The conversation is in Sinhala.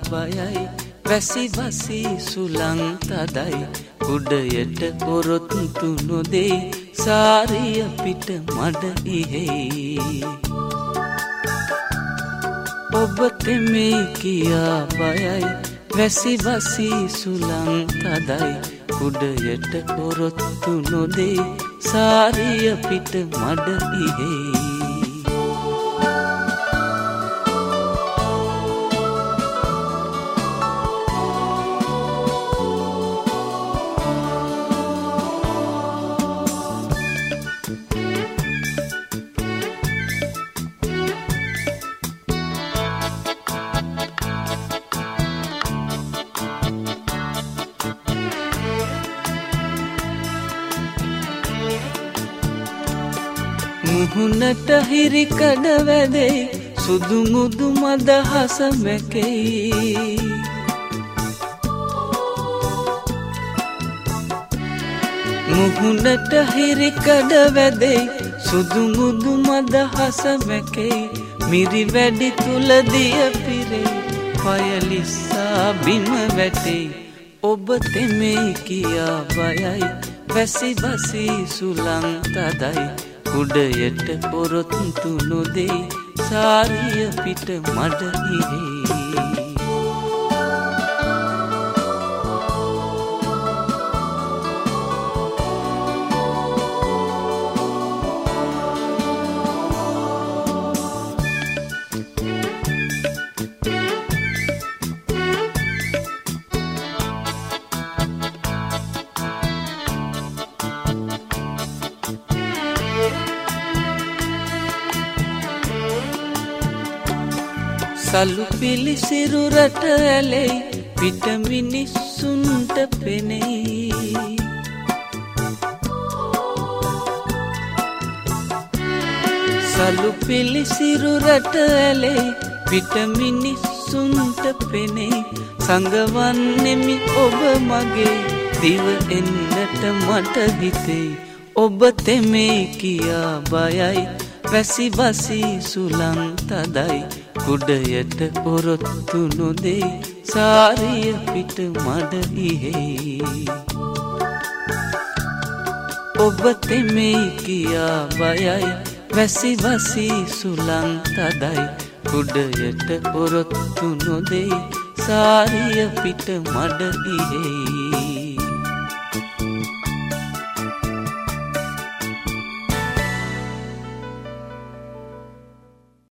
බයයි වැසි වසි සුළං තදයි කුඩයට පොරොත්තු නොදෙයි සාරිය පිට මඩ ඉහෙයි ඔබ තෙමේ කියා බයයි වැසි වසි සුළං තදයි කුඩයට පොරොත්තු නොදෙයි සාරිය පිට මඩ ඉහෙයි මුහුණට හිරිකඩ වැදෙයි සුදු මුදු මදහස මැකෙයි මුහුණට හිරිකඩ වැදෙයි සුදු මුදු මදහස මැකෙයි මිරි වැඩි තුල දිය පිරෙයි පයලිස්සා බිම වැටෙයි ඔබ තෙමේ කියා බයයි වැසි වසි සුළං තදයි කුඩයට පොරොත්තු නොදෙයි සාරිය පිට මඩ ඉහෙයි සලු පිලිසිරු රට ඇලෙයි පිට මිනිස්සුන්ට පෙනෙයි සලු පිලිසිරු රට ඇලෙයි පිට මිනිස්සුන්ට පෙනෙයි සංගවන්නෙමි ඔබ මගේ දිව එන්නට මට හිතෙයි ඔබ තෙමේ කියා බයයි වැසි වසි සුළං තදයි කුඩයට පොරොත්තු නොදෙයි සාරිය පිට මඩ ඉහෙයි ඔබ තෙමේ කියා බයයි වැසි වසි සුළං තදයි කුඩයට පොරොත්තු නොදෙයි සාරිය පිට මඩ ඉහෙයි